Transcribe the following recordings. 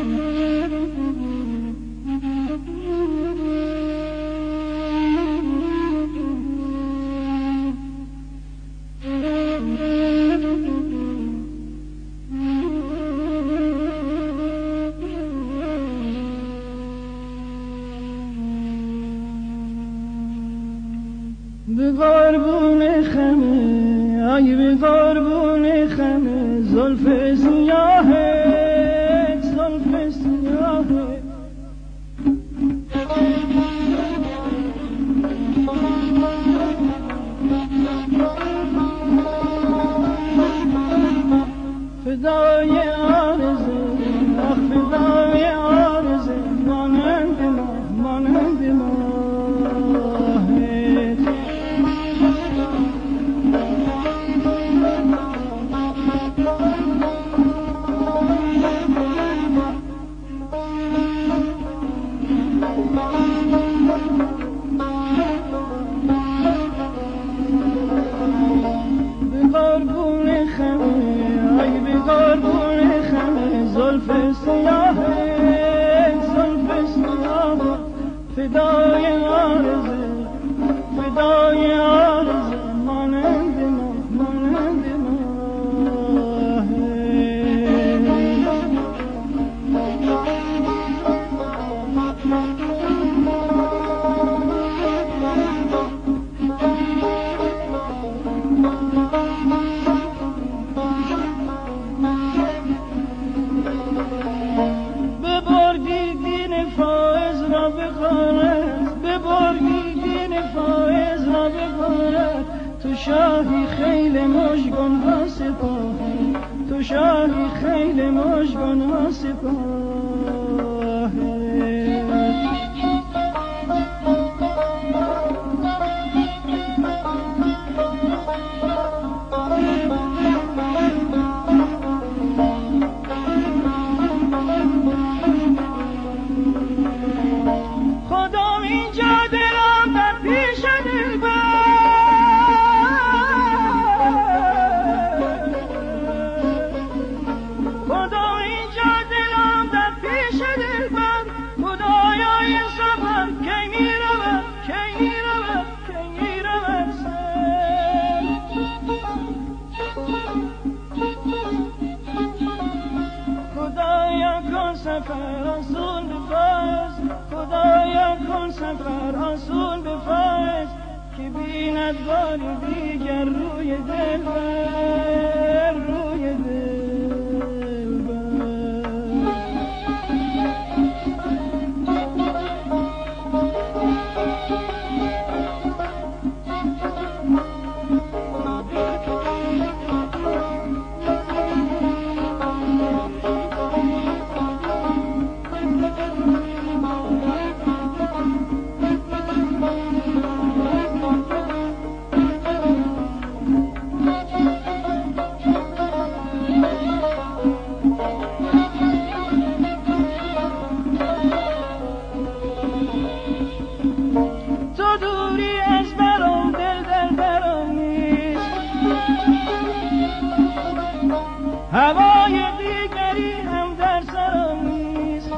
به قربون خمه ای به قربون خمه زلف سیاهه زلف سیاهه فدای آرزه آخ فدای آرزه مانند ما مانند ما زلف سیاهه زلف سیاهه فدای آرزه فدای آرزه مانند ما مانند ما تو شاهی خیل مژگان ها سپاهی تو شاهی خیل مژگان ها سپاهی خدا اینجا دلم در پیش سفر آسون بفرست خدایا کن سفر آسون بفرست که بیند بار دیگر روی دلبر روی هوای دیگری هم در سرم نیست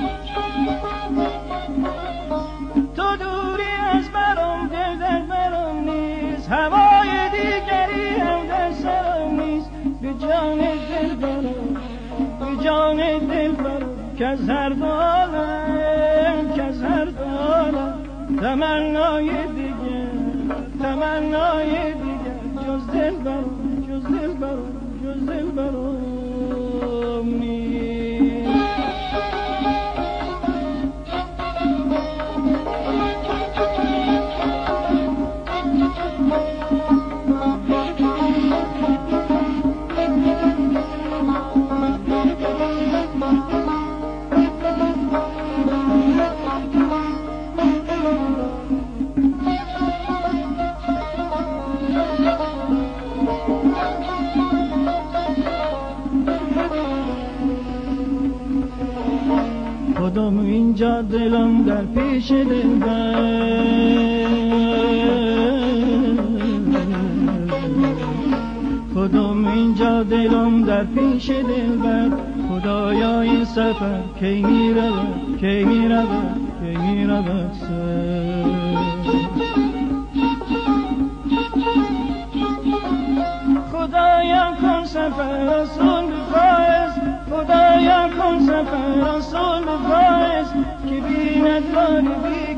تو دوری از برام دل در برام نیست هوای دیگری هم در سرم نیست به جان دل برام به جان دل برام که از هر دالم که از هر دالم تمنای دیگر جز دل برام جز دل برام جز دل برام نیست خودم اینجا دلم در پیش دلبر خودم اینجا دلم در پیش دلبر خدایا این سفر کی می رود کی می رود کی می رود خدایا کن سفر رسول فایز خدایا کن سفر رسول فایز که بیند راه